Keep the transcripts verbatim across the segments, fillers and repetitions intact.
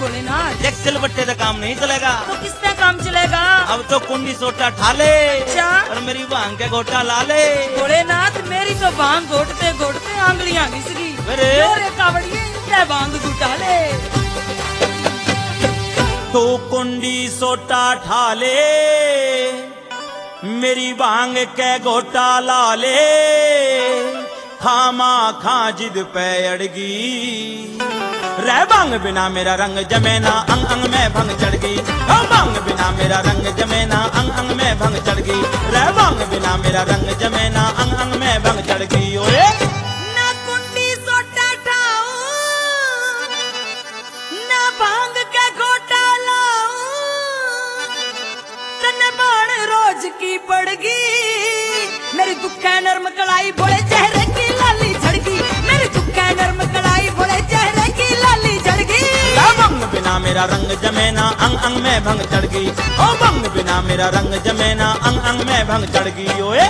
भोलेनाथ। देख सिलबट्टे का काम नहीं चलेगा तो किससे काम चलेगा? अब तो कुंडी सोटा ठाले अच्छा और मेरी भांग के घोटा ला ले। भोलेनाथ मेरी तो भांग घोटते घोटते आंगलियां घिस गई। अरे कावड़िए भांग घुटा ले। तो कुंडी सोटा ठाले मेरी भांग के घोटा ला ले। खामा खा जिद पे अड़गी रह भांग बिना मेरा रंग जमेना अंग अंग में भंग चढ़ गई। भांग बिना मेरा रंग जमेना अंग अंग में भंग चढ़ गई। रह भांग बिना मेरा रंग जमेना अंग अंग में भंग चढ़ गई। ओए ना कुंडी सोटा ठाऊं ना भांग के घोटा लाऊं तने बाण रोज की पड़गी। मेरी दुखा नर्म कलाई भोले चेहरे की लाली झड़गी। मेरी दुखा नर्म कलाई भोले चेहरे की लाली झड़गी। भंग बिना मेरा रंग जमेना अंग अंग में भंग चढ़ गई। ओ भंग बिना मेरा रंग जमेना अंग अंग में भंग चढ़ गई। ओए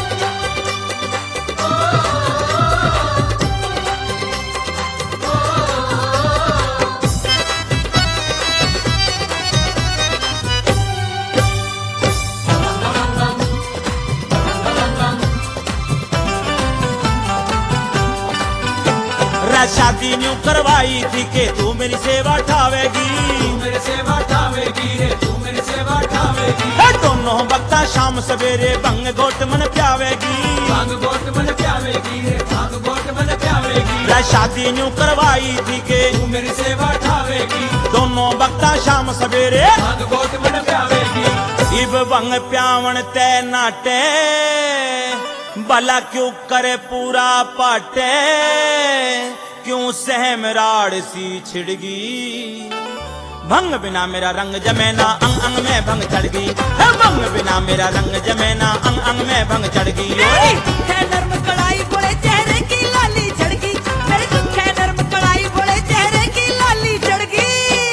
शादी न्यू करवाई थी के तू मेरी सेवा ठावेगी। तू मेरी सेवा ठावेगी रे तू मेरी सेवा ठावेगी। दोनों वक्ता शाम सवेरे भंग घोट मन प्यावेगी। भांग घोट मन प्यावेगी रे भांग घोट मन प्यावेगी। शादी न्यू करवाई थी के तू मेरी सेवा ठावेगी। दोनों वक्ता शाम सवेरे भांग घोट मन प्यावेगी। इब भंग प्यावण ते नाटे भला क्यों करे पूरा पाटे। क्यों सहम राड़ सी छिड़गी। भंग बिना मेरा रंग जमेना अंग अंग में भंग चढ़ गई। भंग बिना मेरा रंग जमेना अंग अंग में भंग चढ़ गई। नर्म कड़ाई बोले चेहरे की लाली झड़गी। मेरी दुखे नर्म कड़ाई बोले चेहरे की लाली झड़गी।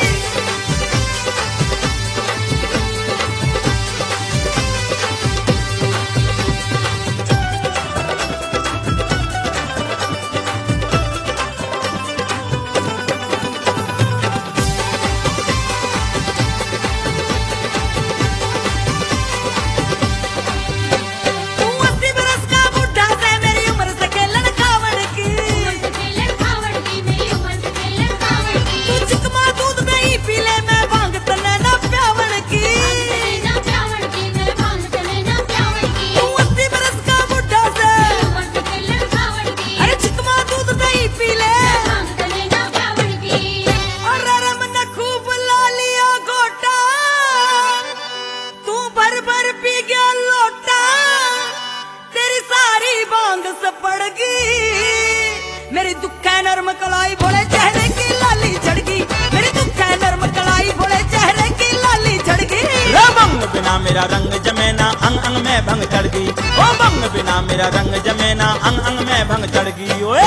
मेरी दुखा नर्म कलाई बोले चेहरे की लाली झड़गी। मेरी दुखा नर्म कलाई बोले चेहरे की लाली झड़गी। भंग बिना मेरा रंग जमेना अंग अंग में भंग चढ़ गई। ओ भंग बिना मेरा रंग जमेना अंग अंग में भंग चढ़ गई। ओए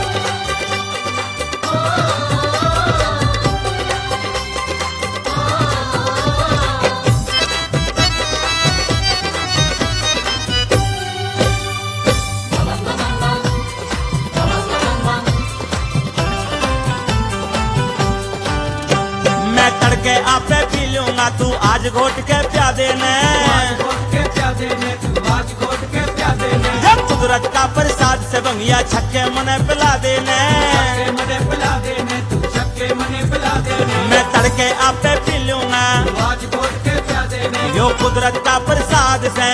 के आपे पी लूंगा तू आज घोट के प्या देने। जब कुदरत का प्रसाद से बंगिया छक्के मने पिला देने। मैं तड़के आपे पी लूंगा यो कुदरत का प्रसाद से।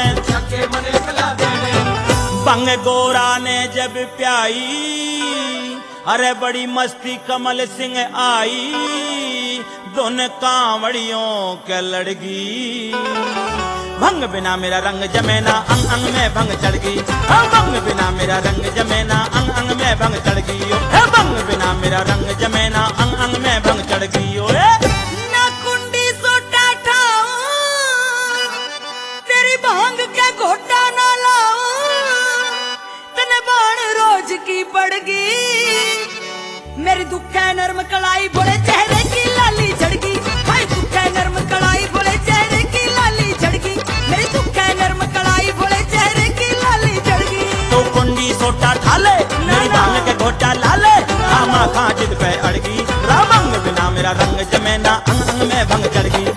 बंग गोरा ने जब प्याई अरे बड़ी मस्ती कमल सिंह आई। दोन कांवड़ियों के लड़गी। भंग बिना मेरा रंग जमेना अंग अंग में भंग चढ़ गई। भंग बिना मेरा रंग जमेना अंग अंग में भंग चढ़ गई। भंग बिना मेरा रंग जमेना अंग अंग में भंग चढ़ गई। ओए ना कुंडी सोटा ठाऊं तेरी भांग के घोटा ना लाऊं तने बाण रोज की पड़गी। मेरी दुखा नर्म कलाई बोले चेहरे की लाली झड़गी। हाय दुखा नर्म कलाई बोले चेहरे की लाली झड़गी। मेरी दुखा नर्म कलाई बोले चेहरे की लाली झड़गी। तो कुंडी सोटा ठाले मेरी भांग के घोटा लाले। आमा खा जिद पे अड़गी। भंग बिना मेरा रंग जमेना ना अंग अंग में भंग चढ़ गई।